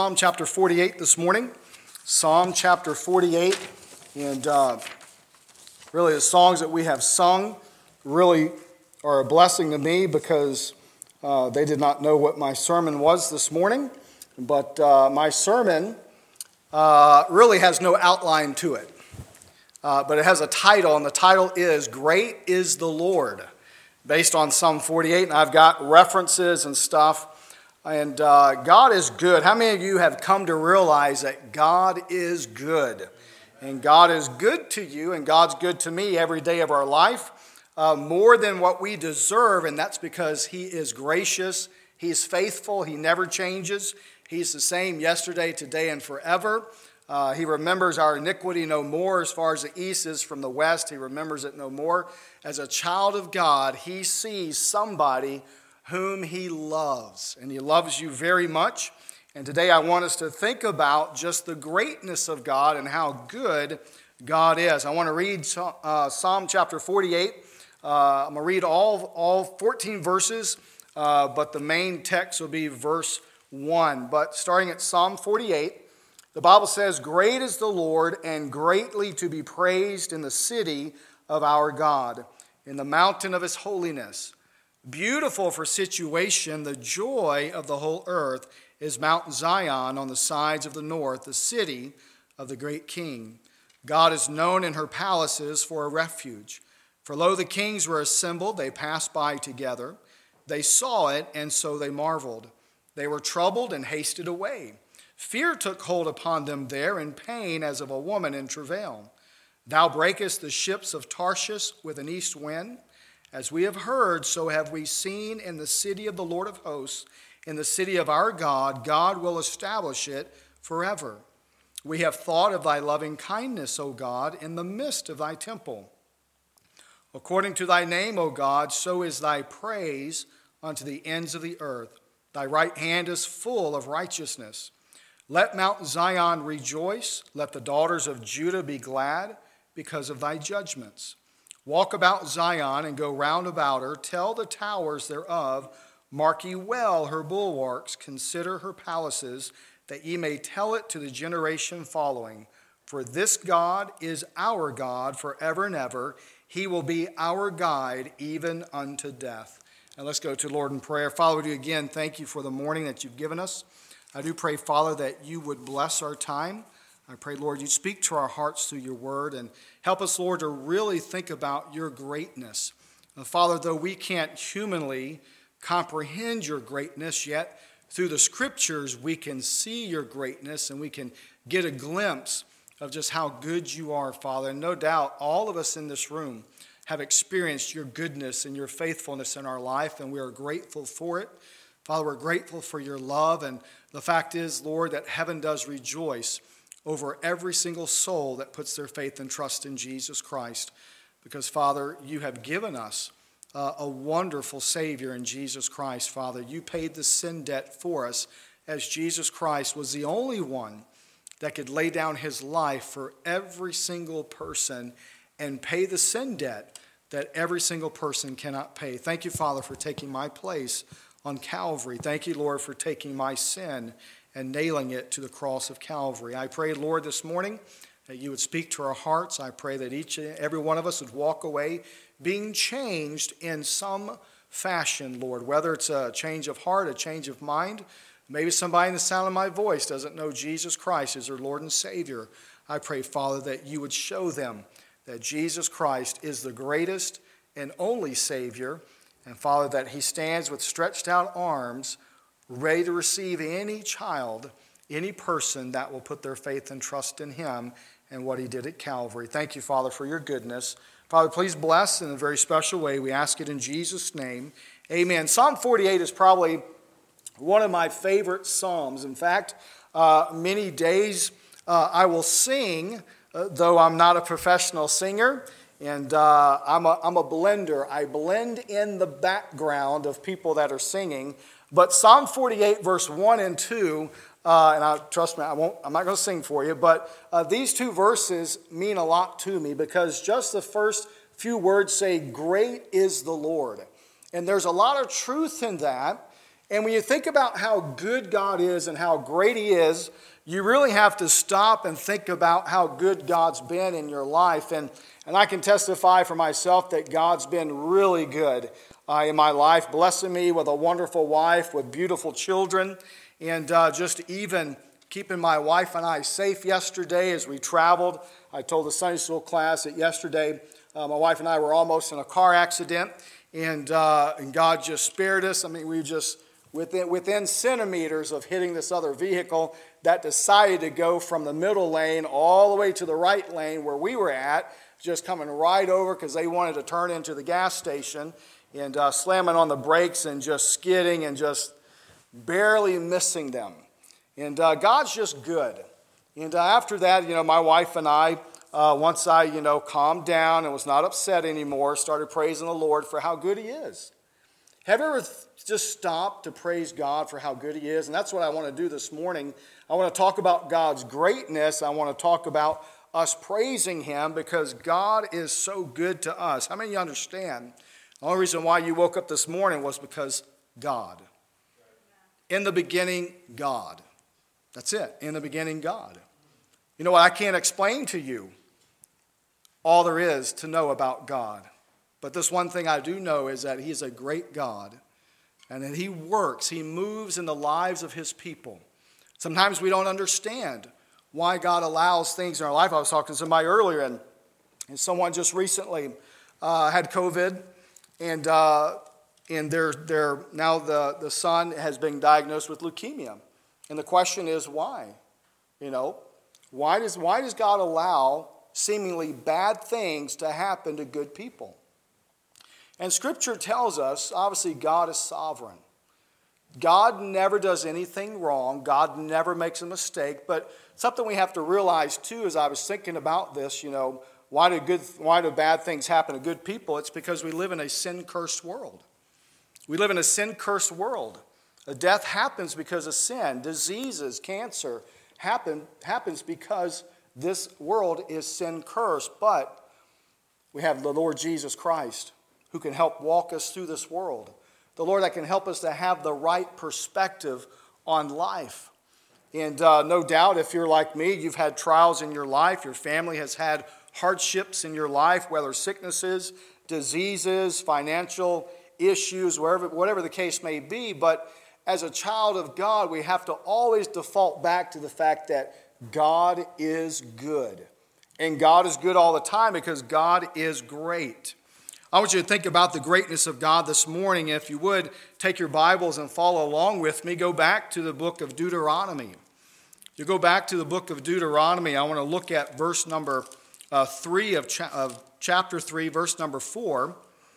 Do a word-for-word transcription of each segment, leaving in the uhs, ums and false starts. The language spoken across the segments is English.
Psalm chapter forty-eight this morning. Psalm chapter forty-eight. And uh, really the songs that we have sung really are a blessing to me because uh, they did not know what my sermon was this morning. But uh, my sermon uh, really has no outline to it. Uh, but it has a title, and the title is Great is the Lord, based on Psalm forty-eight. And I've got references and stuff. And uh, God is good. How many of you have come to realize that God is good? And God is good to you, and God's good to me every day of our life, uh, more than what we deserve, and that's because He is gracious, He is faithful, He never changes. He's the same yesterday, today, and forever. Uh, he remembers our iniquity no more. As far as the east is from the west, He remembers it no more. As a child of God, He sees somebody whom He loves, and He loves you very much. And today I want us to think about just the greatness of God and how good God is. I want to read uh, Psalm chapter forty-eight. Uh, I'm going to read all, all fourteen verses, uh, but the main text will be verse one. But starting at Psalm forty-eight, the Bible says, "Great is the Lord, and greatly to be praised in the city of our God, in the mountain of His holiness. Beautiful for situation, the joy of the whole earth is Mount Zion on the sides of the north, the city of the great King. God is known in her palaces for a refuge. For lo, the kings were assembled, they passed by together. They saw it, and so they marveled. They were troubled and hasted away. Fear took hold upon them there, and pain as of a woman in travail. Thou breakest the ships of Tarshish with an east wind. As we have heard, so have we seen in the city of the Lord of hosts, in the city of our God. God will establish it forever. We have thought of thy loving kindness, O God, in the midst of thy temple. According to thy name, O God, so is thy praise unto the ends of the earth. Thy right hand is full of righteousness. Let Mount Zion rejoice. Let the daughters of Judah be glad because of thy judgments. Walk about Zion and go round about her. Tell the towers thereof, mark ye well her bulwarks. Consider her palaces, that ye may tell it to the generation following. For this God is our God forever and ever. He will be our guide even unto death." And let's go to the Lord in prayer. Father, we do again thank you for the morning that you've given us. I do pray, Father, that you would bless our time. I pray, Lord, you speak to our hearts through your word and help us, Lord, to really think about your greatness. And Father, though we can't humanly comprehend your greatness, yet through the scriptures we can see your greatness and we can get a glimpse of just how good you are, Father. And no doubt all of us in this room have experienced your goodness and your faithfulness in our life, and we are grateful for it. Father, we're grateful for your love, and the fact is, Lord, that heaven does rejoice over every single soul that puts their faith and trust in Jesus Christ. Because, Father, you have given us uh, a wonderful Savior in Jesus Christ, Father. You paid the sin debt for us, as Jesus Christ was the only one that could lay down his life for every single person and pay the sin debt that every single person cannot pay. Thank you, Father, for taking my place on Calvary. Thank you, Lord, for taking my sin and nailing it to the cross of Calvary. I pray, Lord, this morning that you would speak to our hearts. I pray that each and every one of us would walk away being changed in some fashion, Lord, whether it's a change of heart, a change of mind. Maybe somebody in the sound of my voice doesn't know Jesus Christ as their Lord and Savior. I pray, Father, that you would show them that Jesus Christ is the greatest and only Savior, and Father, that he stands with stretched out arms ready to receive any child, any person that will put their faith and trust in him and what he did at Calvary. Thank you, Father, for your goodness. Father, please bless in a very special way. We ask it in Jesus' name. Amen. Psalm forty-eight is probably one of my favorite psalms. In fact, uh, many days uh, I will sing, uh, though I'm not a professional singer. And uh, I'm, a, I'm a blender. I blend in the background of people that are singing. But Psalm forty-eight, verse one and two, uh, and I, trust me, I won't, I'm not going to sing for you, but uh, these two verses mean a lot to me because just the first few words say, "Great is the Lord." And there's a lot of truth in that. And when you think about how good God is and how great he is, you really have to stop and think about how good God's been in your life. And, and I can testify for myself that God's been really good uh, in my life, blessing me with a wonderful wife, with beautiful children, and uh, just even keeping my wife and I safe yesterday as we traveled. I told the Sunday school class that yesterday uh, my wife and I were almost in a car accident, and, uh, and God just spared us. I mean, we just... Within, within centimeters of hitting this other vehicle that decided to go from the middle lane all the way to the right lane where we were at, just coming right over because they wanted to turn into the gas station, and uh, slamming on the brakes and just skidding and just barely missing them. And uh, God's just good. And uh, after that, you know, my wife and I, uh, once I, you know, calmed down and was not upset anymore, started praising the Lord for how good he is. Have you ever just stopped to praise God for how good he is? And that's what I want to do this morning. I want to talk about God's greatness. I want to talk about us praising him because God is so good to us. How many of you understand? The only reason why you woke up this morning was because God. In the beginning, God. That's it. In the beginning, God. You know what? I can't explain to you all there is to know about God. But this one thing I do know is that he is a great God, and that he works, he moves in the lives of his people. Sometimes we don't understand why God allows things in our life. I was talking to somebody earlier, and, and someone just recently uh, had COVID, and uh, and they're, they're, now the, the son has been diagnosed with leukemia. And the question is why? You know, why does, why does God allow seemingly bad things to happen to good people? And Scripture tells us, obviously, God is sovereign. God never does anything wrong. God never makes a mistake. But something we have to realize, too, as I was thinking about this, you know, why do good, why do bad things happen to good people? It's because we live in a sin-cursed world. We live in a sin-cursed world. A death happens because of sin. Diseases, cancer happen, happens because this world is sin-cursed. But we have the Lord Jesus Christ, who can help walk us through this world. The Lord that can help us to have the right perspective on life. And uh, no doubt, if you're like me, you've had trials in your life. Your family has had hardships in your life, whether sicknesses, diseases, financial issues, wherever, whatever the case may be. But as a child of God, we have to always default back to the fact that God is good. And God is good all the time because God is great. I want you to think about the greatness of God this morning. If you would, take your Bibles and follow along with me. Go back to the book of Deuteronomy. You go back to the book of Deuteronomy. I want to look at verse number uh, three of, cha- of chapter three, verse number four.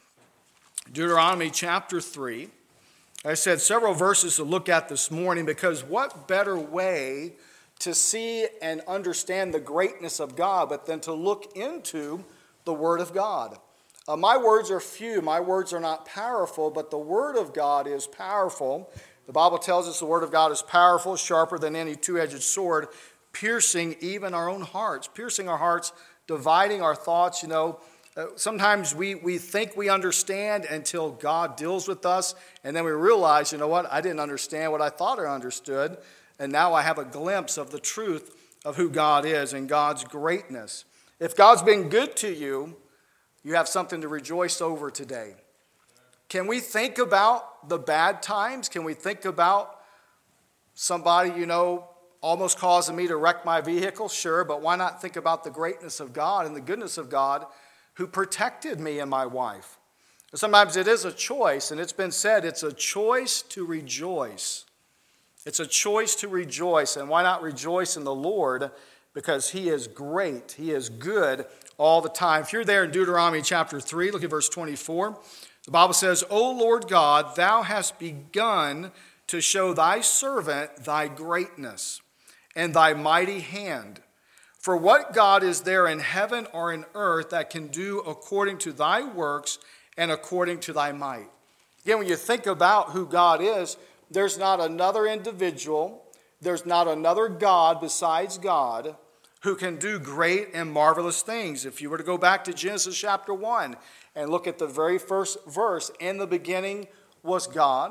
Deuteronomy chapter three. I said several verses to look at this morning because what better way to see and understand the greatness of God but than to look into the Word of God. Uh, my words are few, my words are not powerful, but the Word of God is powerful. The Bible tells us the Word of God is powerful, sharper than any two-edged sword, piercing even our own hearts, piercing our hearts, dividing our thoughts. You know, uh, sometimes we, we think we understand until God deals with us, and then we realize, you know what, I didn't understand what I thought I understood, and now I have a glimpse of the truth of who God is and God's greatness. If God's been good to you, you have something to rejoice over today. Can we think about the bad times? Can we think about somebody, you know, almost causing me to wreck my vehicle? Sure, but why not think about the greatness of God and the goodness of God who protected me and my wife? Sometimes it is a choice, and it's been said it's a choice to rejoice. It's a choice to rejoice, and why not rejoice in the Lord? Because he is great, he is good all the time. If you're there in Deuteronomy chapter three, look at verse twenty-four. The Bible says, O Lord God, thou hast begun to show thy servant thy greatness and thy mighty hand. For what God is there in heaven or in earth that can do according to thy works and according to thy might? Again, when you think about who God is, there's not another individual, there's not another God besides God who can do great and marvelous things. If you were to go back to Genesis chapter one and look at the very first verse, in the beginning was God.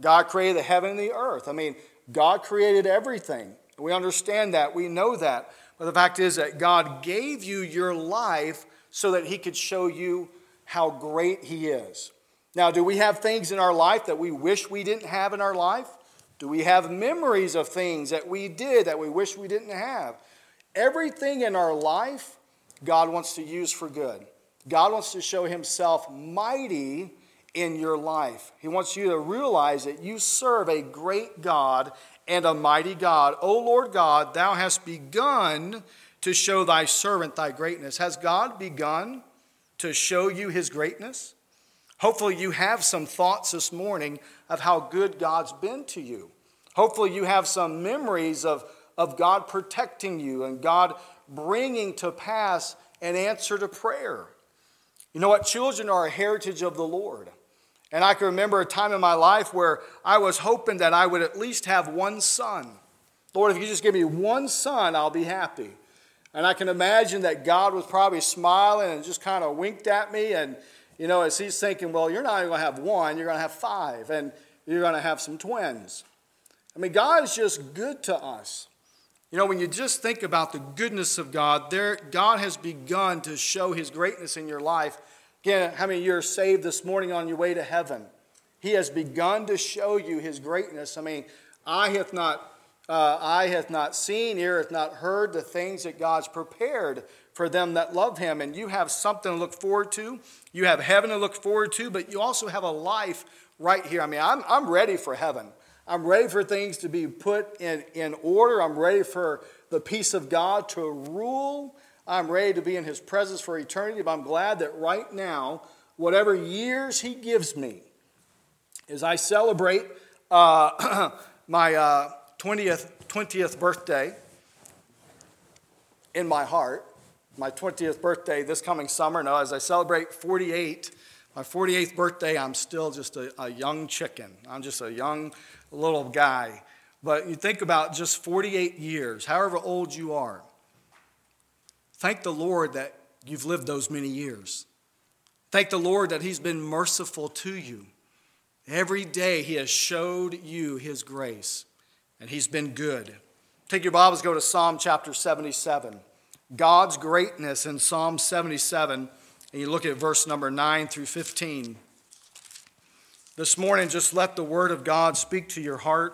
God created the heaven and the earth. I mean, God created everything. We understand that. We know that. But the fact is that God gave you your life so that he could show you how great he is. Now, do we have things in our life that we wish we didn't have in our life? Do we have memories of things that we did that we wish we didn't have? Everything in our life, God wants to use for good. God wants to show himself mighty in your life. He wants you to realize that you serve a great God and a mighty God. O Lord God, thou hast begun to show thy servant thy greatness. Has God begun to show you his greatness? Hopefully you have some thoughts this morning of how good God's been to you. Hopefully you have some memories of, of God protecting you and God bringing to pass an answer to prayer. You know what? Children are a heritage of the Lord. And I can remember a time in my life where I was hoping that I would at least have one son. Lord, if you just give me one son, I'll be happy. And I can imagine that God was probably smiling and just kind of winked at me. And, you know, as he's thinking, well, you're not even going to have one, you're going to have five. And you're going to have some twins. I mean, God is just good to us. You know, when you just think about the goodness of God, there, God has begun to show his greatness in your life. Again, how many of you are saved this morning on your way to heaven? He has begun to show you his greatness. I mean, eye hath not, uh, eye hath not seen, ear hath not heard the things that God's prepared for them that love him. And you have something to look forward to. You have heaven to look forward to, but you also have a life right here. I mean, I'm, I'm ready for heaven. I'm ready for things to be put in, in order. I'm ready for the peace of God to rule. I'm ready to be in his presence for eternity, but I'm glad that right now, whatever years he gives me, as I celebrate uh, my uh, twentieth, twentieth birthday in my heart, my twentieth birthday this coming summer. No, as I celebrate forty-eight, my forty-eighth birthday, I'm still just a, a young chicken. I'm just a young little guy. But you think about just forty-eight years, however old you are. Thank the Lord that you've lived those many years. Thank the Lord that he's been merciful to you. Every day he has showed you his grace, and he's been good. Take your Bibles, go to Psalm chapter seventy-seven. God's greatness in Psalm seventy-seven, and you look at verse number nine through fifteen. This morning, just let the word of God speak to your heart.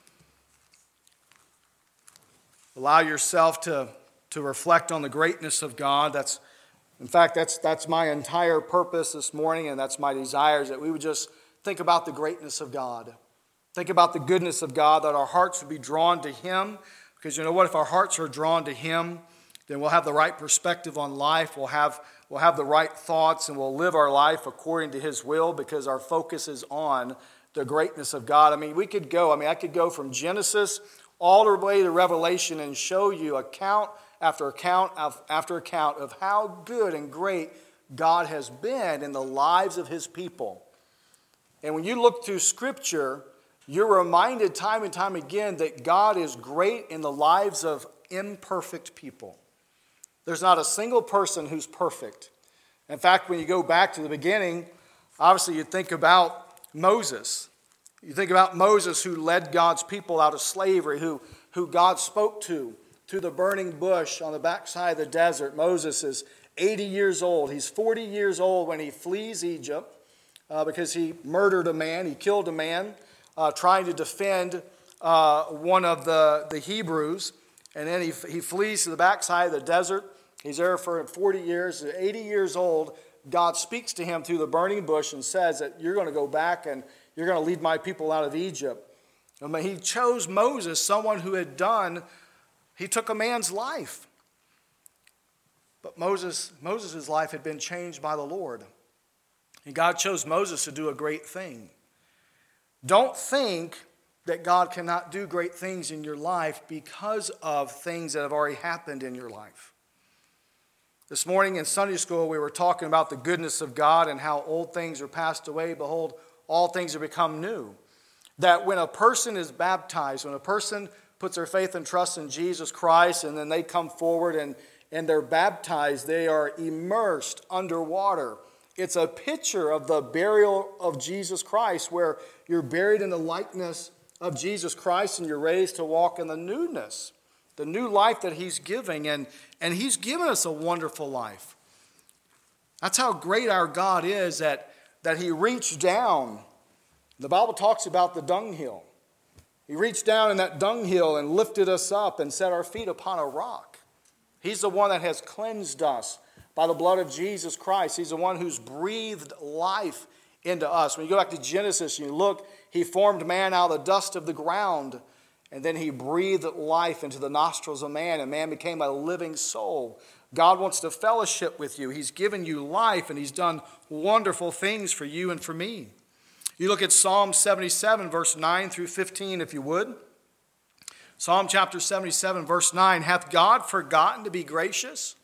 Allow yourself to, to reflect on the greatness of God. That's, in fact, that's, that's my entire purpose this morning, and that's my desire, is that we would just think about the greatness of God. Think about the goodness of God, that our hearts would be drawn to him. Because you know what? If our hearts are drawn to him, then we'll have the right perspective on life. We'll have, we'll have the right thoughts, and we'll live our life according to his will, because our focus is on the greatness of God. I mean, we could go, I mean, I could go from Genesis all the way to Revelation and show you account after account after account of how good and great God has been in the lives of his people. And when you look through Scripture, you're reminded time and time again that God is great in the lives of imperfect people. There's not a single person who's perfect. In fact, when you go back to the beginning, obviously you think about Moses. You think about Moses, who led God's people out of slavery, who, who God spoke to through the burning bush on the backside of the desert. Moses is eighty years old. He's forty years old when he flees Egypt uh, because he murdered a man. He killed a man uh, trying to defend uh, one of the, the Hebrews. And then he, he flees to the backside of the desert. He's there for forty years. At eighty years old, God speaks to him through the burning bush and says that you're going to go back and you're going to lead my people out of Egypt. I mean, he chose Moses, someone who had done, he took a man's life. But Moses, Moses' life had been changed by the Lord. And God chose Moses to do a great thing. Don't think that God cannot do great things in your life because of things that have already happened in your life. This morning in Sunday school, we were talking about the goodness of God and how old things are passed away. Behold, all things have become new. That when a person is baptized, when a person puts their faith and trust in Jesus Christ, and then they come forward and, and they're baptized, they are immersed underwater It's a picture of the burial of Jesus Christ, where you're buried in the likeness of Jesus Christ and you're raised to walk in the newness, the new life that he's giving. And, and he's given us a wonderful life. That's how great our God is, that, that he reached down. The Bible talks about the dunghill. He reached down in that dunghill and lifted us up and set our feet upon a rock. He's the one that has cleansed us by the blood of Jesus Christ. He's the one who's breathed life into us. When you go back to Genesis and you look, he formed man out of the dust of the ground, and then he breathed life into the nostrils of man, and man became a living soul. God wants to fellowship with you. He's given you life, and he's done wonderful things for you and for me. You look at Psalm seventy-seven, verse nine through fifteen, if you would. Psalm chapter seventy-seven, verse nine, hath God forgotten to be gracious?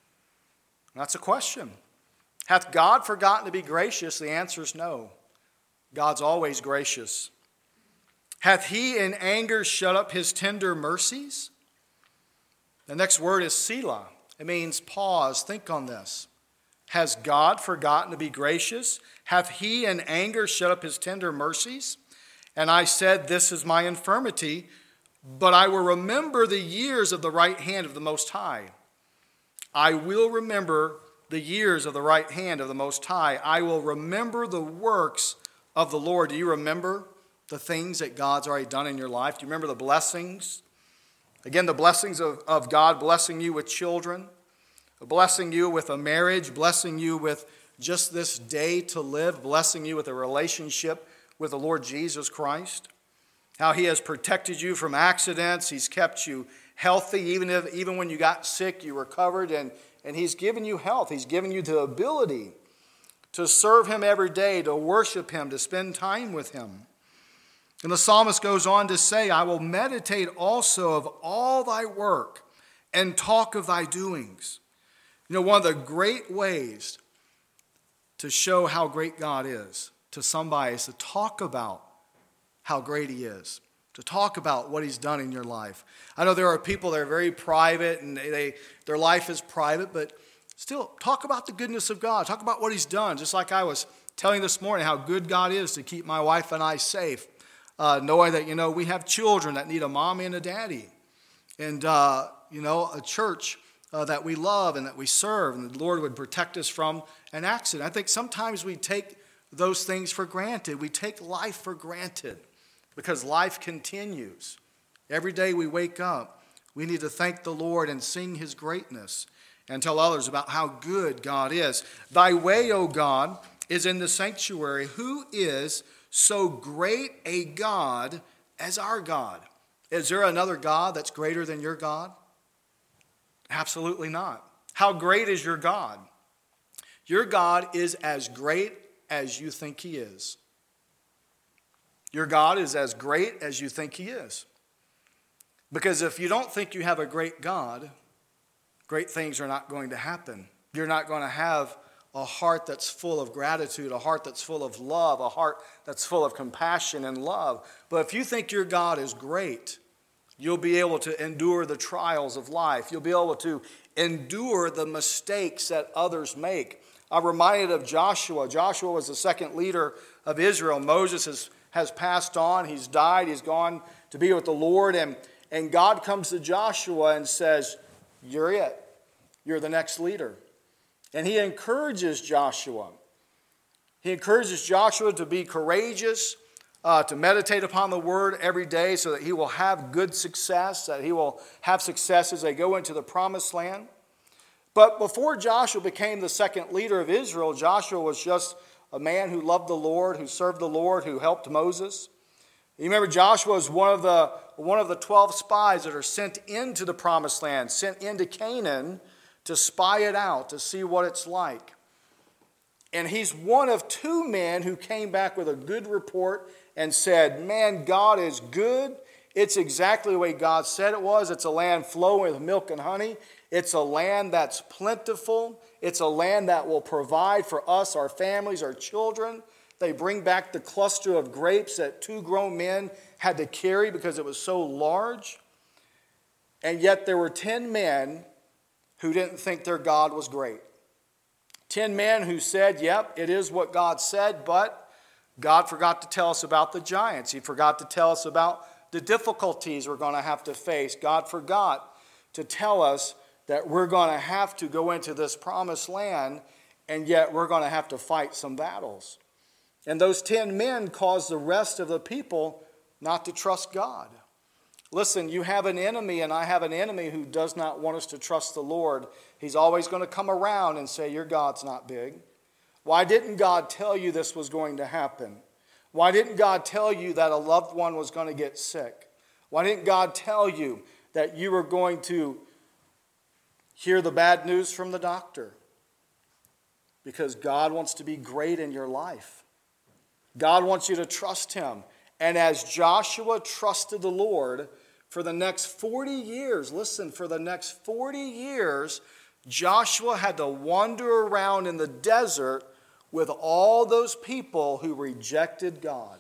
That's a question. Hath God forgotten to be gracious? The answer is no. God's always gracious. Hath he in anger shut up his tender mercies? The next word is Selah. It means pause, think on this. Has God forgotten to be gracious? Hath he in anger shut up his tender mercies? And I said, this is my infirmity, but I will remember the years of the right hand of the Most High. I will remember the years of the right hand of the Most High. I will remember the works of the Lord. Do you remember the things that God's already done in your life? Do you remember the blessings? Again, the blessings of, of God, blessing you with children, blessing you with a marriage, blessing you with just this day to live, blessing you with a relationship with the Lord Jesus Christ. How he has protected you from accidents. He's kept you healthy. Even if, even when you got sick, you recovered, and, and he's given you health. He's given you the ability to serve him every day, to worship him, to spend time with him. And the psalmist goes on to say, I will meditate also of all thy work and talk of thy doings. You know, one of the great ways to show how great God is to somebody is to talk about how great he is, to talk about what he's done in your life. I know there are people that are very private and they, they their life is private, but still talk about the goodness of God. Talk about what he's done, just like I was telling this morning how good God is to keep my wife and I safe, uh, knowing that, you know, we have children that need a mommy and a daddy, and, uh, you know, a church Uh, that we love and that we serve, and the Lord would protect us from an accident. I think sometimes we take those things for granted. We take life for granted because life continues. Every day we wake up, we need to thank the Lord and sing his greatness and tell others about how good God is. Thy way, O God, is in the sanctuary. Who is so great a God as our God? Is there another God that's greater than your God? Absolutely not. How great is your God? Your God is as great as you think he is. Your God is as great as you think he is. Because if you don't think you have a great God, great things are not going to happen. You're not going to have a heart that's full of gratitude, a heart that's full of love, a heart that's full of compassion and love. But if you think your God is great, you'll be able to endure the trials of life. You'll be able to endure the mistakes that others make. I'm reminded of Joshua. Joshua was the second leader of Israel. Moses has, has passed on. He's died. He's gone to be with the Lord. And, and God comes to Joshua and says, you're it. You're the next leader. And he encourages Joshua. He encourages Joshua to be courageous, Uh, to meditate upon the word every day so that he will have good success, that he will have success as they go into the promised land. But before Joshua became the second leader of Israel, Joshua was just a man who loved the Lord, who served the Lord, who helped Moses. You remember Joshua was one of the, one of the twelve spies that are sent into the promised land, sent into Canaan to spy it out, to see what it's like. And he's one of two men who came back with a good report and said, man, God is good. It's exactly the way God said it was. It's a land flowing with milk and honey. It's a land that's plentiful. It's a land that will provide for us, our families, our children. They bring back the cluster of grapes that two grown men had to carry because it was so large. And yet there were ten men who didn't think their God was great. Ten men who said, yep, it is what God said, but God forgot to tell us about the giants. He forgot to tell us about the difficulties we're going to have to face. God forgot to tell us that we're going to have to go into this promised land, and yet we're going to have to fight some battles. And those ten men caused the rest of the people not to trust God. Listen, you have an enemy, and I have an enemy who does not want us to trust the Lord. He's always going to come around and say, your God's not big. Why didn't God tell you this was going to happen? Why didn't God tell you that a loved one was going to get sick? Why didn't God tell you that you were going to hear the bad news from the doctor? Because God wants to be great in your life. God wants you to trust him. And as Joshua trusted the Lord for the next forty years, listen, for the next forty years, Joshua had to wander around in the desert with all those people who rejected God.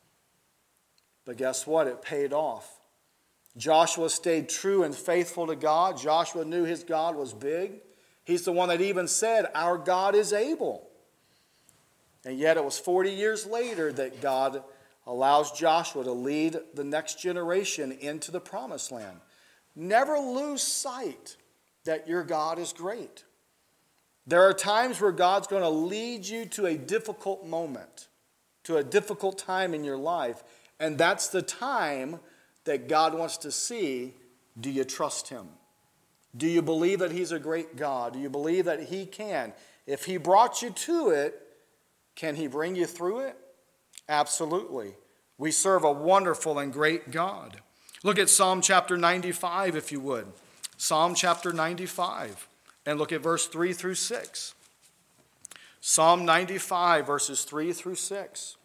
But guess what? It paid off. Joshua stayed true and faithful to God. Joshua knew his God was big. He's the one that even said, our God is able. And yet it was forty years later that God allows Joshua to lead the next generation into the promised land. Never lose sight that your God is great. There are times where God's going to lead you to a difficult moment, to a difficult time in your life, and that's the time that God wants to see, do you trust him? Do you believe that he's a great God? Do you believe that he can? If he brought you to it, can he bring you through it? Absolutely. We serve a wonderful and great God. Look at Psalm chapter ninety-five, if you would. Psalm chapter ninety-five. And look at verse three through six. Psalm ninety-five, verses three through six.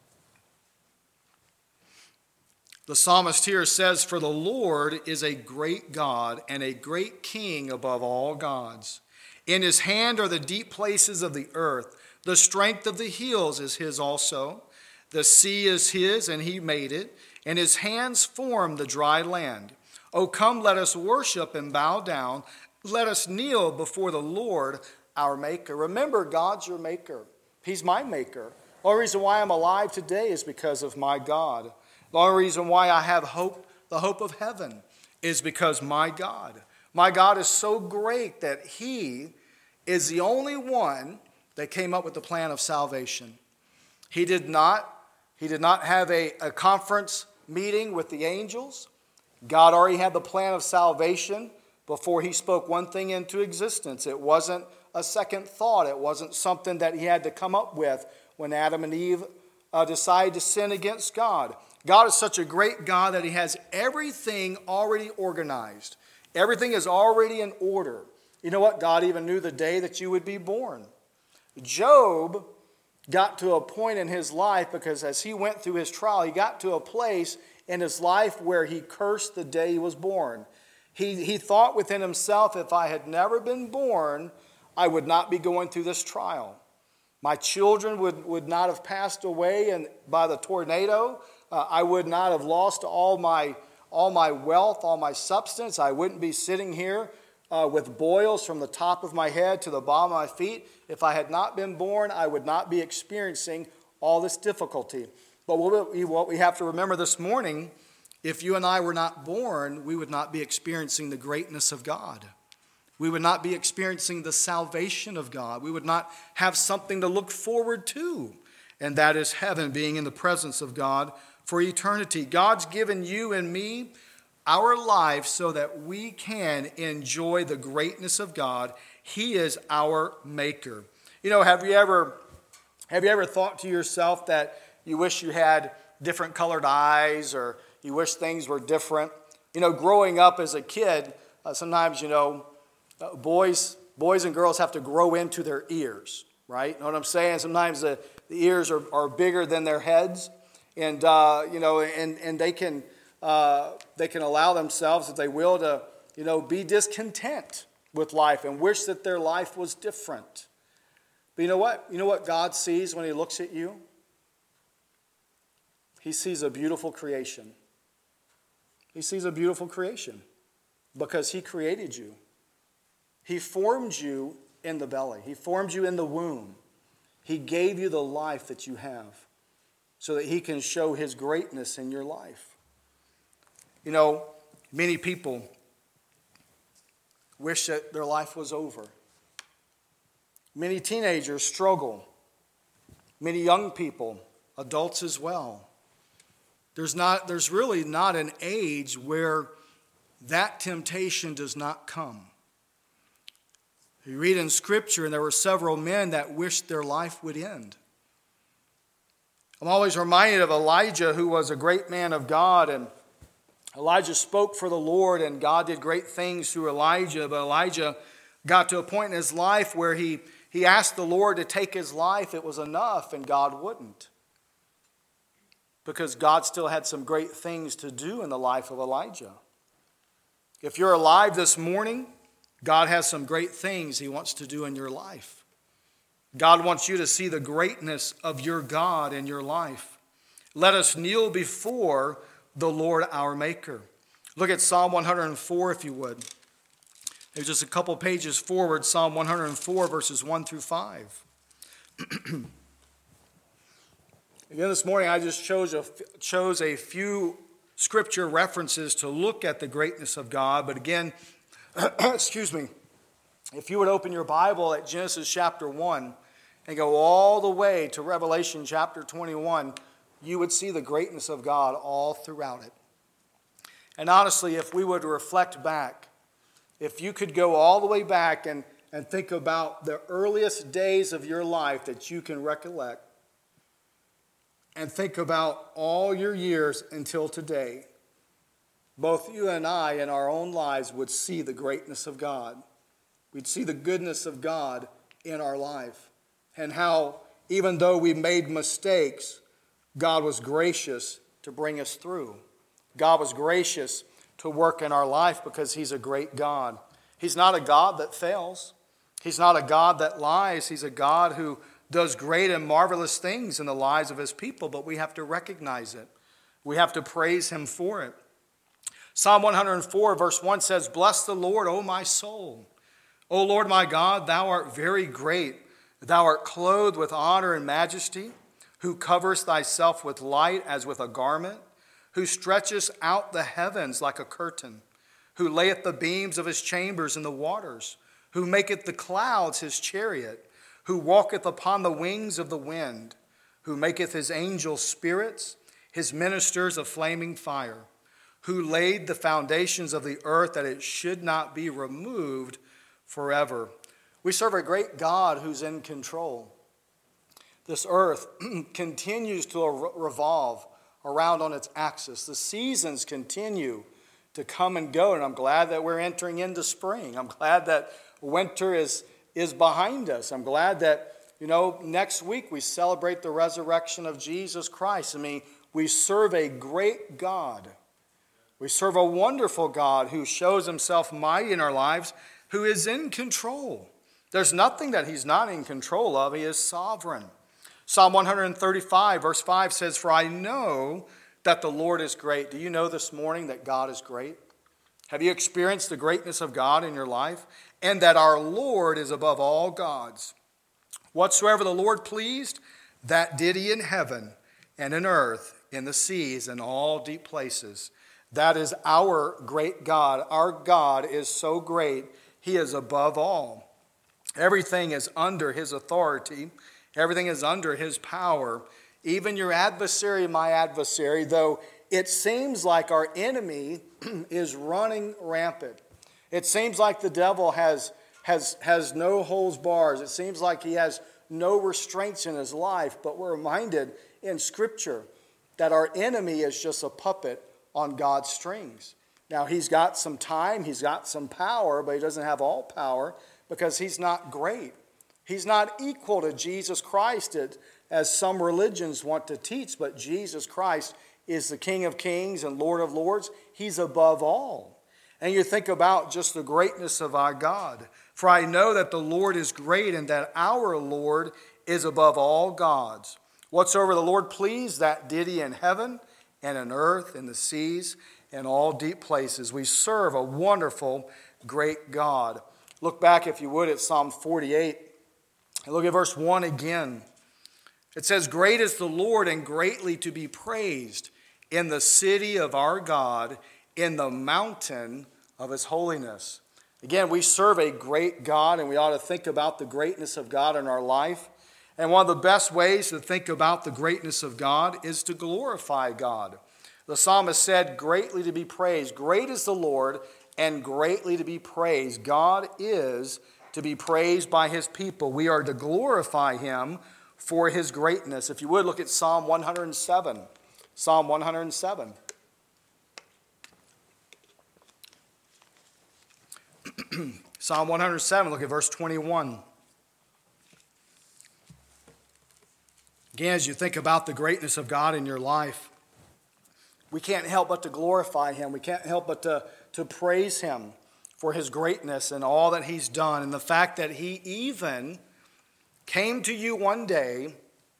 The psalmist here says, for the Lord is a great God and a great king above all gods. In his hand are the deep places of the earth. The strength of the hills is his also. The sea is his, and he made it, and his hands formed the dry land. O come, let us worship and bow down. Let us kneel before the Lord, our Maker. Remember, God's your Maker. He's my Maker. The only reason why I'm alive today is because of my God. The only reason why I have hope, the hope of heaven, is because my God. My God is so great that he is the only one that came up with the plan of salvation. He did not, he did not have a, a conference meeting with the angels. God already had the plan of salvation before he spoke one thing into existence. It wasn't a second thought. It wasn't something that he had to come up with when Adam and Eve uh, decided to sin against God. God is such a great God that he has everything already organized. Everything is already in order. You know what? God even knew the day that you would be born. Job got to a point in his life because as he went through his trial, he got to a place in his life where he cursed the day he was born. He, he thought within himself, if I had never been born, I would not be going through this trial. My children would, would not have passed away and by the tornado. Uh, I would not have lost all my, all my wealth, all my substance. I wouldn't be sitting here uh, with boils from the top of my head to the bottom of my feet. If I had not been born, I would not be experiencing all this difficulty. But what we, what we have to remember this morning, if you and I were not born, we would not be experiencing the greatness of God. We would not be experiencing the salvation of God. We would not have something to look forward to, and that is heaven, being in the presence of God for eternity. God's given you and me our life so that we can enjoy the greatness of God. He is our maker. You know, have you ever, have you ever thought to yourself that you wish you had different colored eyes, or you wish things were different? You know, growing up as a kid, uh, sometimes, you know, uh, boys, boys and girls have to grow into their ears, right? You know what I'm saying? Sometimes the, the ears are, are bigger than their heads, and uh, you know, and and they can uh, they can allow themselves, if they will, to you know be discontent with life and wish that their life was different. But you know what? You know what God sees when He looks at you? He sees a beautiful creation. He sees a beautiful creation because He created you. He formed you in the belly. He formed you in the womb. He gave you the life that you have so that he can show his greatness in your life. You know, many people wish that their life was over. Many teenagers struggle. Many young people, adults as well. There's not, there's really not an age where that temptation does not come. You read in Scripture, and there were several men that wished their life would end. I'm always reminded of Elijah, who was a great man of God, and Elijah spoke for the Lord, and God did great things through Elijah, but Elijah got to a point in his life where he, he asked the Lord to take his life. It was enough, and God wouldn't, because God still had some great things to do in the life of Elijah. If you're alive this morning, God has some great things he wants to do in your life. God wants you to see the greatness of your God in your life. Let us kneel before the Lord our Maker. Look at Psalm one hundred four, if you would. There's just a couple pages forward, Psalm one hundred four, verses one through five. Again, this morning I just chose a, chose a few scripture references to look at the greatness of God. But again, excuse me, if you would open your Bible at Genesis chapter one and go all the way to Revelation chapter twenty-one, you would see the greatness of God all throughout it. And honestly, if we would reflect back, if you could go all the way back and, and think about the earliest days of your life that you can recollect, and think about all your years until today, both you and I in our own lives would see the greatness of God. We'd see the goodness of God in our life, and how even though we made mistakes, God was gracious to bring us through. God was gracious to work in our life because he's a great God. He's not a God that fails. He's not a God that lies. He's a God who does great and marvelous things in the lives of his people, but we have to recognize it. We have to praise him for it. Psalm one hundred four, verse one says, "Bless the Lord, O my soul. O Lord my God, thou art very great. Thou art clothed with honor and majesty, who coverest thyself with light as with a garment, who stretchest out the heavens like a curtain, who layeth the beams of his chambers in the waters, who maketh the clouds his chariot, who walketh upon the wings of the wind, who maketh his angels spirits, his ministers a flaming fire, who laid the foundations of the earth that it should not be removed forever." We serve a great God who's in control. This earth continues to revolve around on its axis. The seasons continue to come and go, and I'm glad that we're entering into spring. I'm glad that winter is, is behind us. I'm glad that, you know, next week we celebrate the resurrection of Jesus Christ. I mean, we serve a great God. We serve a wonderful God who shows himself mighty in our lives, who is in control. There's nothing that he's not in control of. He is sovereign. Psalm one hundred thirty-five, verse five says, "For I know that the Lord is great." Do you know this morning that God is great? Have you experienced the greatness of God in your life? And that our Lord is above all gods. "Whatsoever the Lord pleased, that did he in heaven and in earth, in the seas, and all deep places." That is our great God. Our God is so great, he is above all. Everything is under his authority. Everything is under his power. Even your adversary, my adversary, though it seems like our enemy is running rampant. It seems like the devil has, has, has no holds bars. It seems like he has no restraints in his life. But we're reminded in Scripture that our enemy is just a puppet on God's strings. Now, he's got some time, he's got some power, but he doesn't have all power because he's not great. He's not equal to Jesus Christ, as some religions want to teach, but Jesus Christ is the King of Kings and Lord of Lords. He's above all. And you think about just the greatness of our God. "For I know that the Lord is great, and that our Lord is above all gods. Whatsoever the Lord pleased, that did he in heaven and in earth, in the seas, and all deep places." We serve a wonderful, great God. look back, if you would, at Psalm forty-eight. And look at verse one again. It says, "Great is the Lord and greatly to be praised in the city of our God, in the mountain of his holiness." Again, we serve a great God, and we ought to think about the greatness of God in our life. And one of the best ways to think about the greatness of God is to glorify God. The psalmist said, "Greatly to be praised." Great is the Lord and greatly to be praised. God is to be praised by his people. We are to glorify him for his greatness. If you would, look at Psalm one hundred seven. Psalm one hundred seven. Psalm one hundred seven, look at verse twenty-one. Again, as you think about the greatness of God in your life, we can't help but to glorify him. We can't help but to, to praise him for his greatness and all that he's done, and the fact that he even came to you one day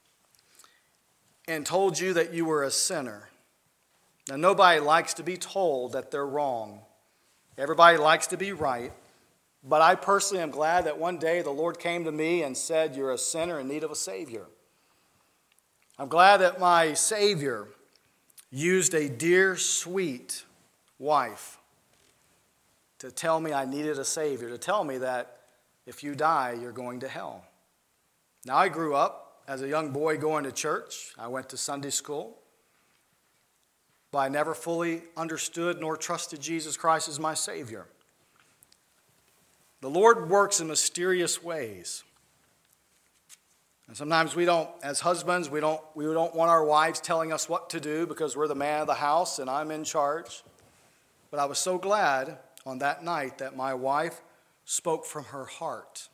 and told you that you were a sinner. Now, nobody likes to be told that they're wrong. Everybody likes to be right. But I personally am glad that one day the Lord came to me and said, "You're a sinner in need of a Savior." I'm glad that my Savior used a dear, sweet wife to tell me I needed a Savior, to tell me that if you die, you're going to hell. Now, I grew up as a young boy going to church. I went to Sunday school. But I never fully understood nor trusted Jesus Christ as my Savior. The Lord works in mysterious ways. And sometimes we don't, as husbands, we don't, we don't want our wives telling us what to do because we're the man of the house and I'm in charge. But I was so glad on that night that my wife spoke from her heart.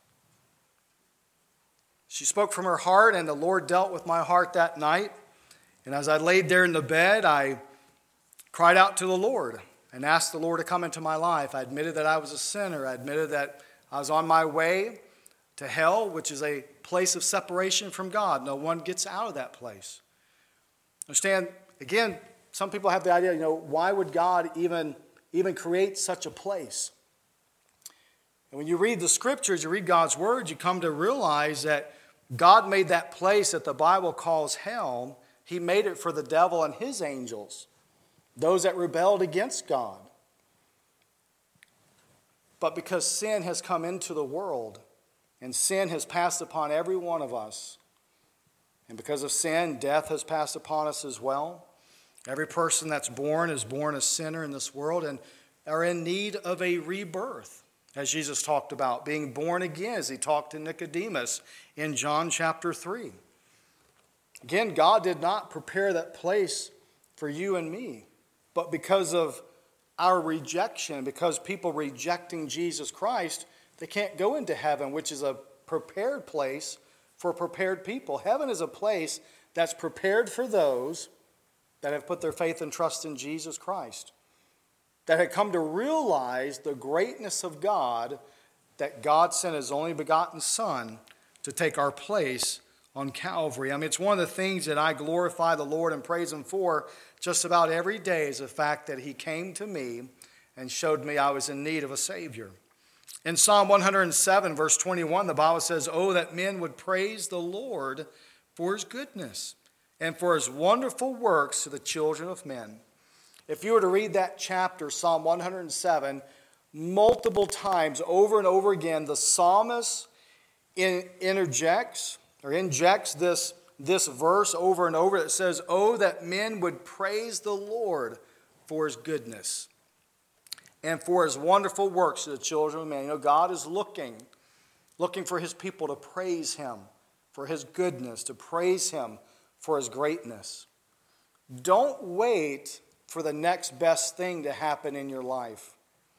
She spoke from her heart, and the Lord dealt with my heart that night. And as I laid there in the bed, I cried out to the Lord and asked the Lord to come into my life. I admitted that I was a sinner. I admitted that I was on my way to hell, which is a place of separation from God. No one gets out of that place. Understand, again, some people have the idea, you know, why would God even, even create such a place? And when you read the scriptures, you read God's word, you come to realize that God made that place that the Bible calls hell. He made it for the devil and his angels, those that rebelled against God. But because sin has come into the world, and sin has passed upon every one of us, and because of sin, death has passed upon us as well. Every person that's born is born a sinner in this world and are in need of a rebirth, as Jesus talked about, being born again, as he talked to Nicodemus in John chapter three. Again, God did not prepare that place for you and me, but because of our rejection, because people rejecting Jesus Christ, they can't go into heaven, which is a prepared place for prepared people. Heaven is a place that's prepared for those that have put their faith and trust in Jesus Christ, that had come to realize the greatness of God, that God sent his only begotten Son to take our place on Calvary. I mean, it's one of the things that I glorify the Lord and praise him for just about every day, is the fact that he came to me and showed me I was in need of a Savior. In Psalm one hundred seven, verse twenty-one, the Bible says, "Oh, that men would praise the Lord for his goodness and for his wonderful works to the children of men." If you were to read that chapter, Psalm one hundred seven, multiple times, over and over again, the psalmist in, interjects or injects this, this verse over and over. It says, "Oh, that men would praise the Lord for his goodness and for his wonderful works to the children of men." You know, God is looking, looking for his people to praise him for his goodness, to praise him for his greatness. Don't wait for the next best thing to happen in your life.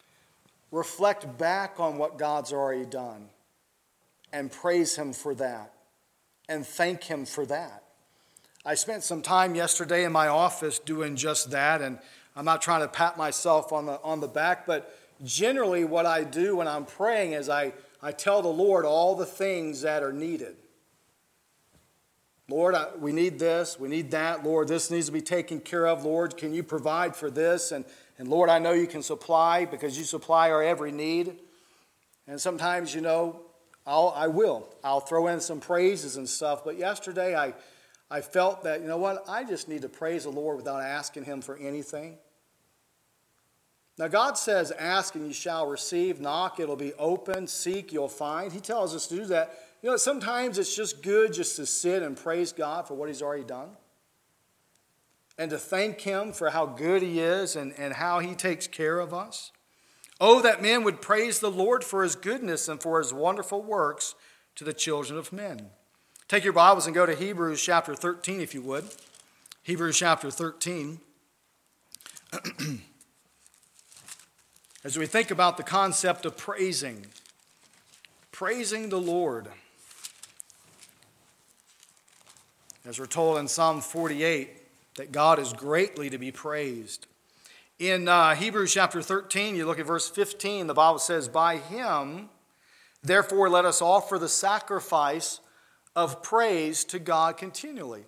Reflect back on what God's already done and praise him for that and thank him for that. I spent some time yesterday in my office doing just that, and I'm not trying to pat myself on the, on the back, but generally what I do when I'm praying is I, I tell the Lord all the things that are needed. Lord, I, we need this, we need that. Lord, this needs to be taken care of. Lord, can you provide for this? And, and Lord, I know you can supply because you supply our every need. And sometimes, you know, I'll, I will. I'll throw in some praises and stuff. But yesterday I, I felt that, you know what, I just need to praise the Lord without asking him for anything. Now God says, ask and you shall receive, knock, it'll be open, seek, you'll find. He tells us to do that. You know, sometimes it's just good just to sit and praise God for what he's already done. And to thank him for how good he is and, and how he takes care of us. Oh, that men would praise the Lord for his goodness and for his wonderful works to the children of men. Take your Bibles and go to Hebrews chapter thirteen, if you would. Hebrews chapter thirteen. As we think about the concept of praising, praising the Lord. As we're told in Psalm forty-eight, that God is greatly to be praised. In uh, Hebrews chapter thirteen, you look at verse fifteen, the Bible says, by him, therefore let us offer the sacrifice of praise to God continually.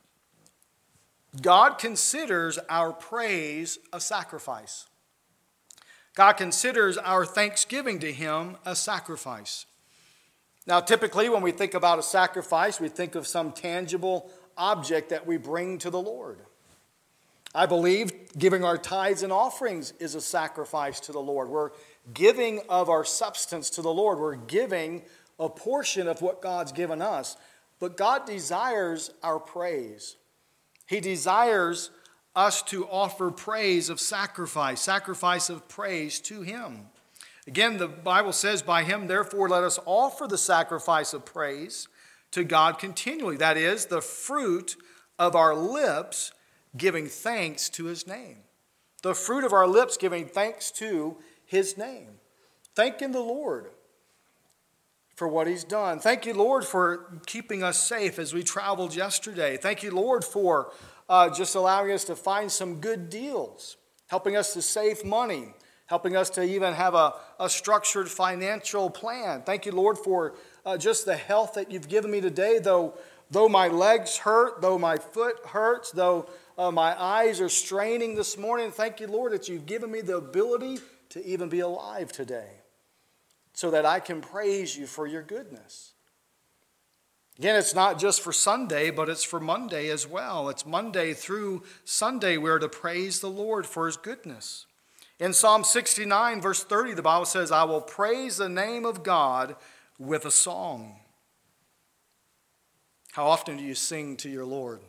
God considers our praise a sacrifice. God considers our thanksgiving to him a sacrifice. Now, typically when we think about a sacrifice, we think of some tangible object that we bring to the Lord. I believe giving our tithes and offerings is a sacrifice to the Lord. We're giving of our substance to the Lord. We're giving a portion of what God's given us. But God desires our praise. He desires us to offer praise of sacrifice, sacrifice of praise to him. Again, the Bible says, by him, therefore, let us offer the sacrifice of praise to God continually. That is, the fruit of our lips giving thanks to his name. The fruit of our lips giving thanks to his name. Thanking the Lord for what he's done. Thank you, Lord, for keeping us safe as we traveled yesterday. Thank you, Lord, for uh, just allowing us to find some good deals, helping us to save money, helping us to even have a, a structured financial plan. Thank you, Lord, for uh, just the health that you've given me today, though, though my legs hurt, though my foot hurts, though uh, my eyes are straining this morning. Thank you, Lord, that you've given me the ability to even be alive today so that I can praise you for your goodness. Again, it's not just for Sunday, but it's for Monday as well. It's Monday through Sunday we're to praise the Lord for his goodness. In Psalm sixty-nine, verse thirty, the Bible says, I will praise the name of God with a song. How often do you sing to your Lord?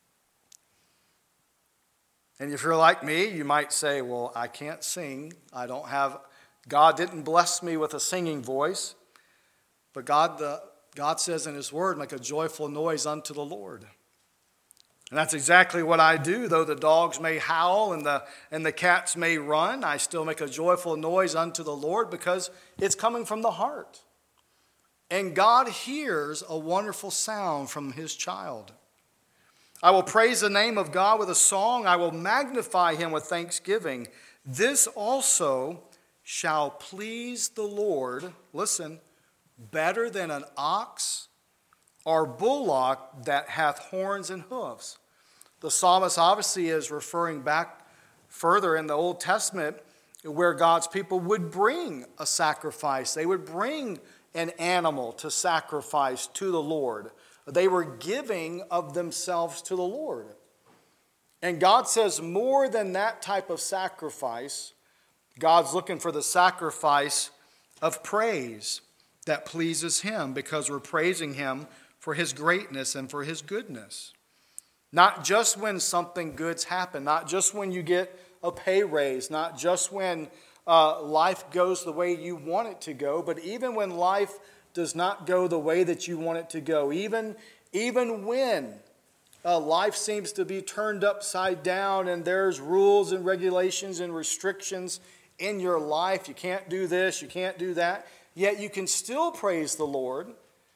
And if you're like me, you might say, well, I can't sing. I don't have, God didn't bless me with a singing voice. But God, the, God says in his word, make a joyful noise unto the Lord. And that's exactly what I do. Though the dogs may howl and the, and the cats may run, I still make a joyful noise unto the Lord because it's coming from the heart. And God hears a wonderful sound from his child. I will praise the name of God with a song. I will magnify him with thanksgiving. This also shall please the Lord, listen, better than an ox or bullock that hath horns and hoofs. The psalmist obviously is referring back further in the Old Testament where God's people would bring a sacrifice. They would bring an animal to sacrifice to the Lord. They were giving of themselves to the Lord. And God says more than that type of sacrifice, God's looking for the sacrifice of praise that pleases him because we're praising him for his greatness and for his goodness. Not just when something good's happen, not just when you get a pay raise, not just when uh, life goes the way you want it to go, but even when life does not go the way that you want it to go, even, even when uh, life seems to be turned upside down and there's rules and regulations and restrictions in your life, you can't do this, you can't do that, yet you can still praise the Lord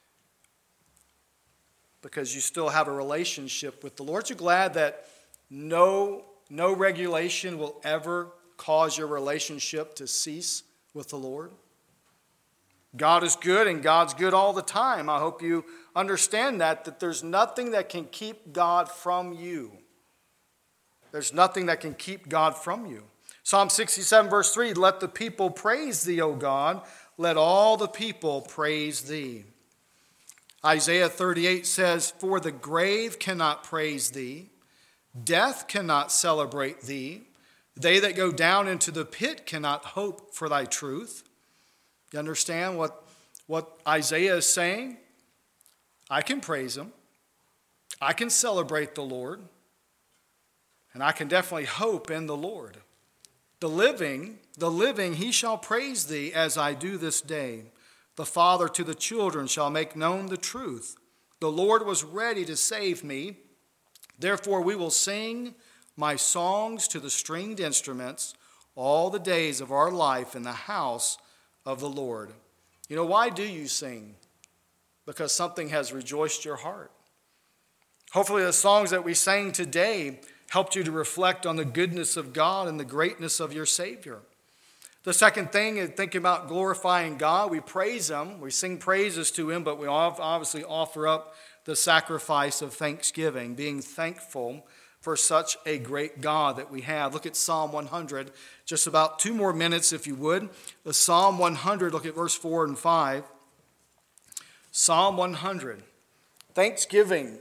because you still have a relationship with the Lord. Aren't you glad that no, no regulation will ever cause your relationship to cease with the Lord? God is good and God's good all the time. I hope you understand that, that there's nothing that can keep God from you. There's nothing that can keep God from you. Psalm sixty-seven, verse three, let the people praise thee, O God. Let all the people praise thee. Isaiah thirty-eight says, for the grave cannot praise thee. Death cannot celebrate thee. They that go down into the pit cannot hope for thy truth. You understand what, what Isaiah is saying? I can praise him. I can celebrate the Lord. And I can definitely hope in the Lord. The living, the living, he shall praise thee as I do this day. The father to the children shall make known the truth. The Lord was ready to save me. Therefore we will sing my songs to the stringed instruments all the days of our life in the house of the Lord. You know, why do you sing? Because something has rejoiced your heart. Hopefully the songs that we sang today helped you to reflect on the goodness of God and the greatness of your Savior. The second thing is thinking about glorifying God. We praise him. We sing praises to him, but we obviously offer up the sacrifice of thanksgiving, being thankful for such a great God that we have. Look at Psalm one hundred. Just about two more minutes, if you would. The Psalm one hundred, look at verse four and five. Psalm one hundred. Thanksgiving.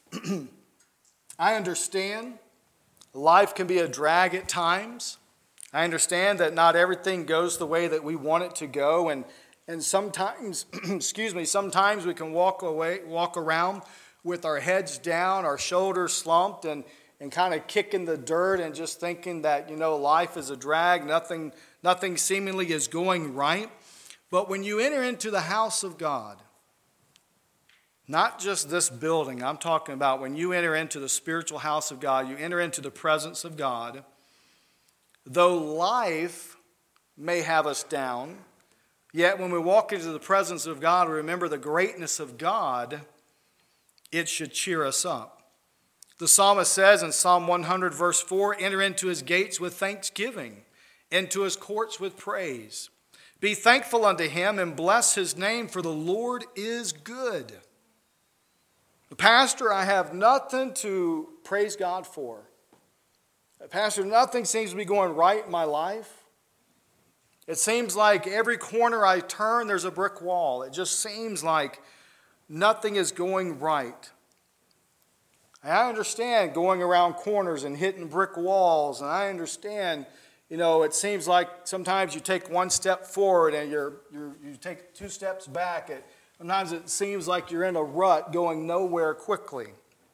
I understand life can be a drag at times. I understand that not everything goes the way that we want it to go, and and sometimes, excuse me, sometimes we can walk away, walk around with our heads down, our shoulders slumped, and and kind of kicking the dirt and just thinking that, you know, life is a drag, nothing nothing seemingly is going right. But when you enter into the house of God, not just this building, I'm talking about when you enter into the spiritual house of God, you enter into the presence of God, though life may have us down, yet when we walk into the presence of God, we remember the greatness of God, it should cheer us up. The psalmist says in Psalm one hundred, verse four, enter into his gates with thanksgiving, into his courts with praise. Be thankful unto him and bless his name, for the Lord is good. Pastor, I have nothing to praise God for. Pastor, nothing seems to be going right in my life. It seems like every corner I turn, there's a brick wall. It just seems like nothing is going right. And I understand going around corners and hitting brick walls, and I understand, you know, it seems like sometimes you take one step forward and you're, you're, you take two steps back. It, Sometimes it seems like you're in a rut going nowhere quickly.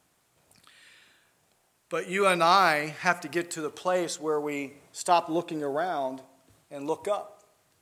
But you and I have to get to the place where we stop looking around and look up.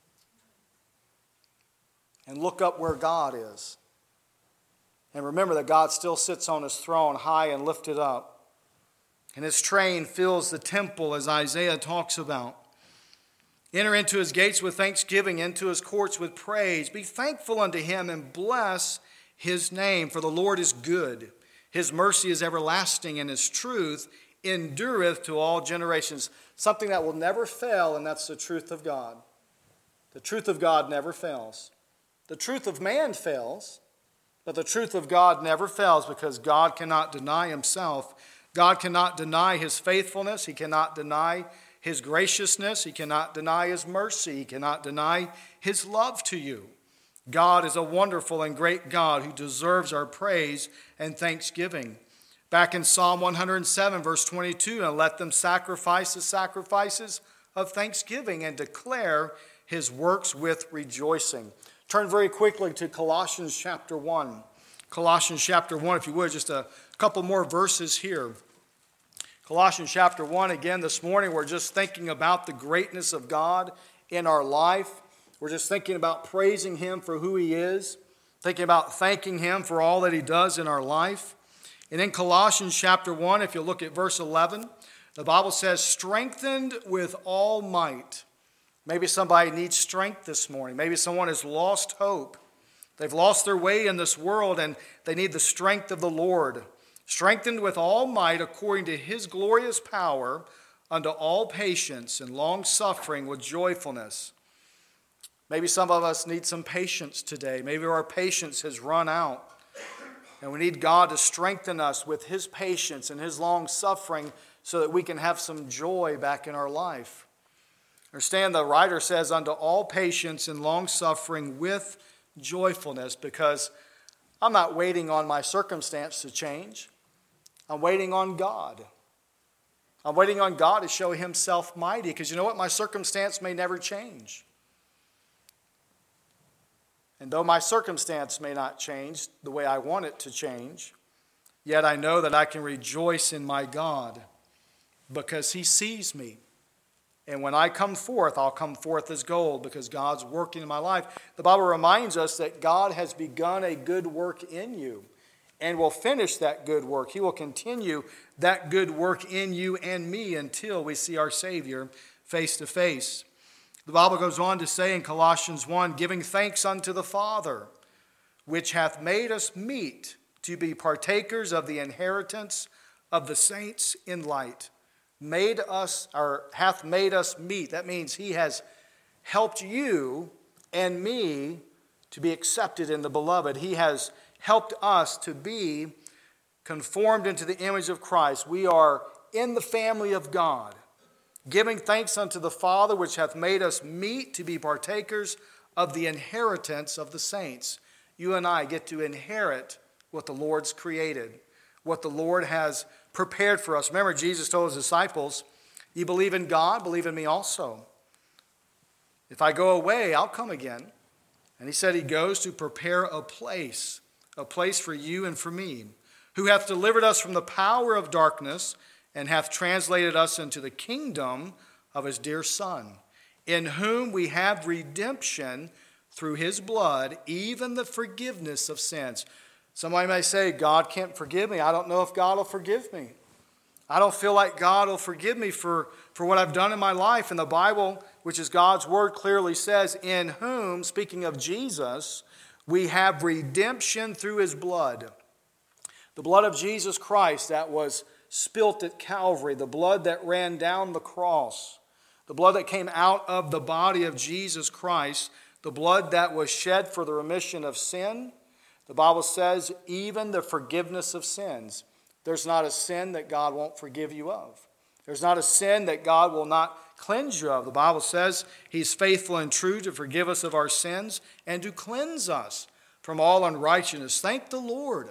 And look up where God is. And remember that God still sits on his throne high and lifted up. And his train fills the temple, as Isaiah talks about. Enter into his gates with thanksgiving, into his courts with praise. Be thankful unto him and bless his name, for the Lord is good. His mercy is everlasting, and his truth endureth to all generations. Something that will never fail, and that's the truth of God. The truth of God never fails. The truth of man fails, but the truth of God never fails, because God cannot deny himself. God cannot deny his faithfulness. He cannot deny his graciousness. He cannot deny his mercy. He cannot deny his love to you. God is a wonderful and great God who deserves our praise and thanksgiving. Back in Psalm one hundred seven, verse twenty-two, and let them sacrifice the sacrifices of thanksgiving and declare his works with rejoicing. Turn very quickly to Colossians chapter one. Colossians chapter one, if you would, just a couple more verses here. Colossians chapter one, again, this morning we're just thinking about the greatness of God in our life. We're just thinking about praising him for who he is, thinking about thanking him for all that he does in our life. And in Colossians chapter one, if you look at verse eleven, the Bible says, strengthened with all might. Maybe somebody needs strength this morning. Maybe someone has lost hope. They've lost their way in this world and they need the strength of the Lord. Strengthened with all might according to his glorious power unto all patience and long suffering with joyfulness. Maybe some of us need some patience today. Maybe our patience has run out. And we need God to strengthen us with his patience and his long suffering so that we can have some joy back in our life. Understand, the writer says, unto all patience and long-suffering with joyfulness, because I'm not waiting on my circumstance to change. I'm waiting on God. I'm waiting on God to show himself mighty, because you know what? My circumstance may never change. And though my circumstance may not change the way I want it to change, yet I know that I can rejoice in my God because he sees me. And when I come forth, I'll come forth as gold because God's working in my life. The Bible reminds us that God has begun a good work in you and will finish that good work. He will continue that good work in you and me until we see our Savior face to face. The Bible goes on to say in Colossians one, giving thanks unto the Father, which hath made us meet to be partakers of the inheritance of the saints in light. Made us, or hath made us meet. That means he has helped you and me to be accepted in the beloved. He has helped us to be conformed into the image of Christ. We are in the family of God, giving thanks unto the Father, which hath made us meet to be partakers of the inheritance of the saints. You and I get to inherit what the Lord's created, what the Lord has prepared for us. Remember, Jesus told his disciples, you believe in God, believe in me also. If I go away, I'll come again. And he said he goes to prepare a place, a place for you and for me, who hath delivered us from the power of darkness and hath translated us into the kingdom of his dear Son, in whom we have redemption through his blood, even the forgiveness of sins. Somebody may say, God can't forgive me. I don't know if God will forgive me. I don't feel like God will forgive me for, for what I've done in my life. And the Bible, which is God's word, clearly says, in whom, speaking of Jesus, we have redemption through his blood. The blood of Jesus Christ that was spilt at Calvary, the blood that ran down the cross, the blood that came out of the body of Jesus Christ, the blood that was shed for the remission of sin. The Bible says even the forgiveness of sins. There's not a sin that God won't forgive you of. There's not a sin that God will not cleanse you of. The Bible says he's faithful and true to forgive us of our sins and to cleanse us from all unrighteousness. Thank the Lord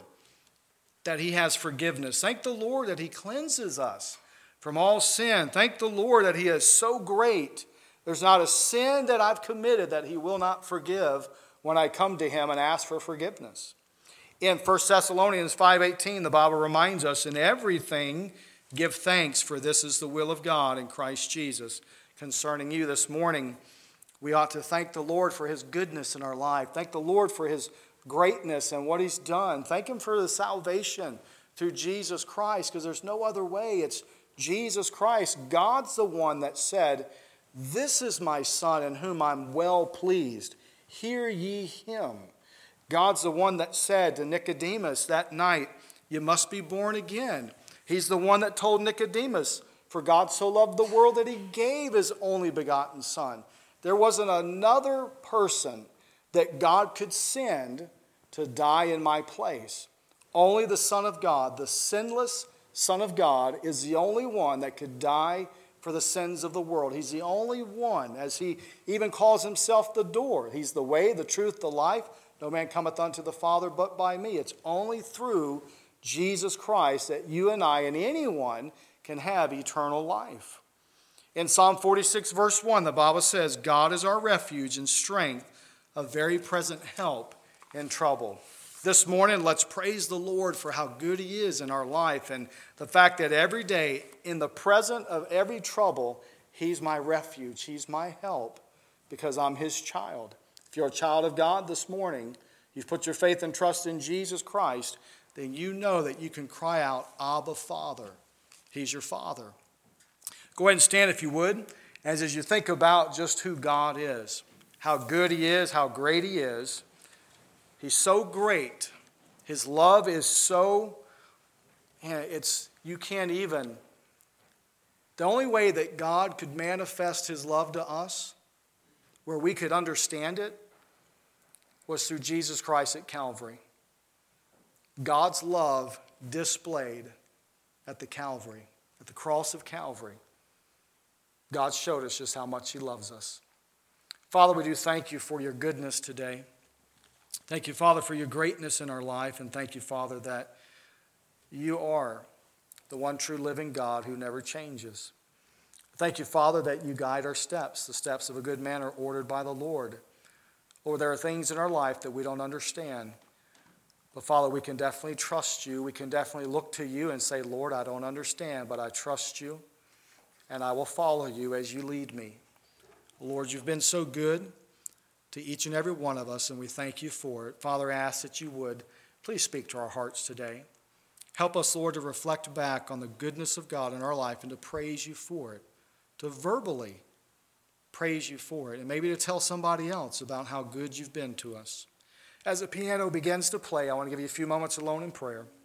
that he has forgiveness. Thank the Lord that he cleanses us from all sin. Thank the Lord that he is so great. There's not a sin that I've committed that he will not forgive when I come to him and ask for forgiveness. In First Thessalonians five eighteen, the Bible reminds us, in everything give thanks, for this is the will of God in Christ Jesus. Concerning you this morning, we ought to thank the Lord for his goodness in our life. Thank the Lord for his greatness and what he's done. Thank him for the salvation through Jesus Christ, because there's no other way. It's Jesus Christ. God's the one that said, this is my Son in whom I'm well pleased. Hear ye him. God's the one that said to Nicodemus that night, you must be born again. He's the one that told Nicodemus, for God so loved the world that he gave his only begotten Son. There wasn't another person that God could send to die in my place. Only the Son of God, the sinless Son of God, is the only one that could die for the sins of the world. He's the only one, as he even calls himself the door. He's the way, the truth, the life. No man cometh unto the Father but by me. It's only through Jesus Christ that you and I and anyone can have eternal life. In Psalm forty-six, verse one, the Bible says, God is our refuge and strength, a very present help in trouble. This morning, let's praise the Lord for how good he is in our life and the fact that every day, in the present of every trouble, he's my refuge, he's my help, because I'm his child. If you're a child of God this morning, you've put your faith and trust in Jesus Christ, then you know that you can cry out, Abba, Father. He's your Father. Go ahead and stand if you would, as as you think about just who God is, how good he is, how great he is. He's so great. His love is so, it's, you can't even. The only way that God could manifest his love to us, where we could understand it, was through Jesus Christ at Calvary. God's love displayed at the Calvary, at the cross of Calvary. God showed us just how much he loves us. Father, we do thank you for your goodness today. Thank you, Father, for your greatness in our life, and thank you, Father, that you are the one true living God who never changes. Thank you, Father, that you guide our steps. The steps of a good man are ordered by the Lord. Lord, there are things in our life that we don't understand. But Father, we can definitely trust you. We can definitely look to you and say, Lord, I don't understand, but I trust you, and I will follow you as you lead me. Lord, you've been so good to each and every one of us, and we thank you for it. Father, I ask that you would please speak to our hearts today. Help us, Lord, to reflect back on the goodness of God in our life and to praise you for it, to verbally praise you for it, and maybe to tell somebody else about how good you've been to us. As the piano begins to play, I want to give you a few moments alone in prayer.